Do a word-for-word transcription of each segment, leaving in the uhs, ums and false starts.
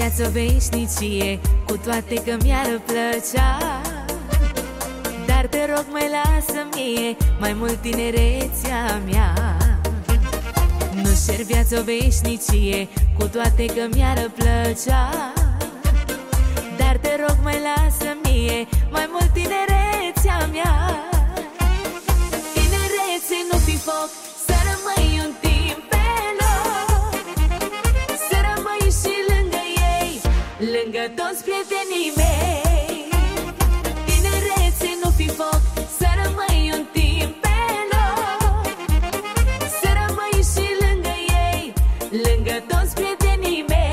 viață o veșnicie, cu toate că mi-ar plăcea. Dar te rog, mai lasă mie mai mult tinerețea mea. Nu-și cer viață o veșnicie, cu toate că mi-ar plăcea. Dar te rog, mai lasă mie mai mult tinerețea mea. Tinerețe, nu fi foc, să rămâi un timp pe loc, să rămâi și lângă ei, lângă toți prietenii mei. Tinerețe, nu fi foc, să rămâi un timp pe loc, să rămâi și lângă ei, lângă toți prietenii mei.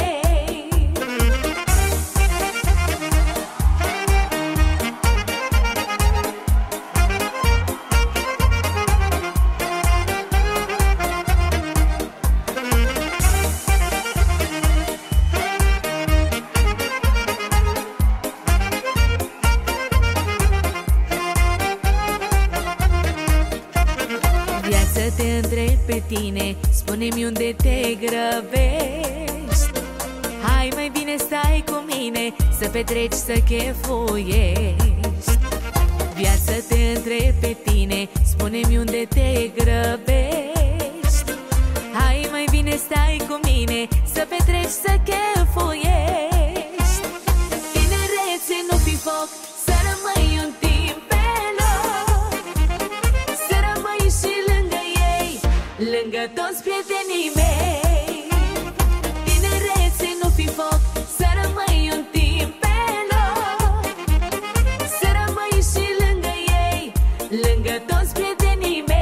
Viață, te întreb pe tine, spune-mi unde te grăbești. Hai, mai bine stai cu mine, să petreci, să chefuiești. Viață, te întreb pe tine, spune-mi unde te grăbești. Hai, mai bine stai cu mine, să petreci, să chefuiești. Tinerețe, nu fi foc, să rămâi un timp pe loc, să rămâi și lângă ei, lângă toți prietenii mei. Tinerețe, nu fi foc, să rămâi un timp pe loc, să rămâi și lângă ei, lângă toți prietenii mei.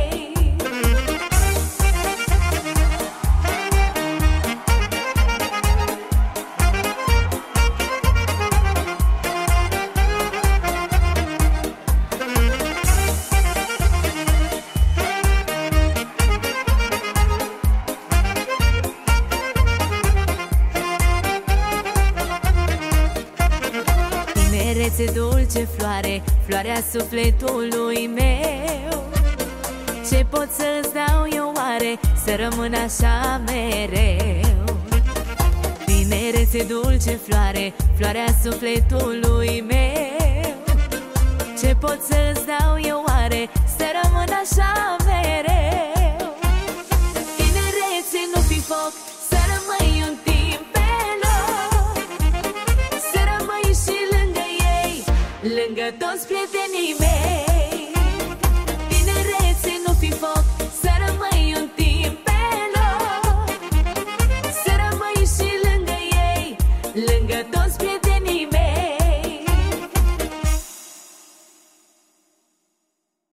Tinerețe, dulce floare, floarea sufletului meu, ce pot să-ți dau eu oare, să rămân așa mereu? Tinerețe, dulce floare, floarea sufletului meu, ce pot să-ți dau eu oare, să rămân așa mereu? Tinerețe, nu fi foc, să rămâi un timp pe loc, să rămâi și lângă ei, lângă toți prietenii mei.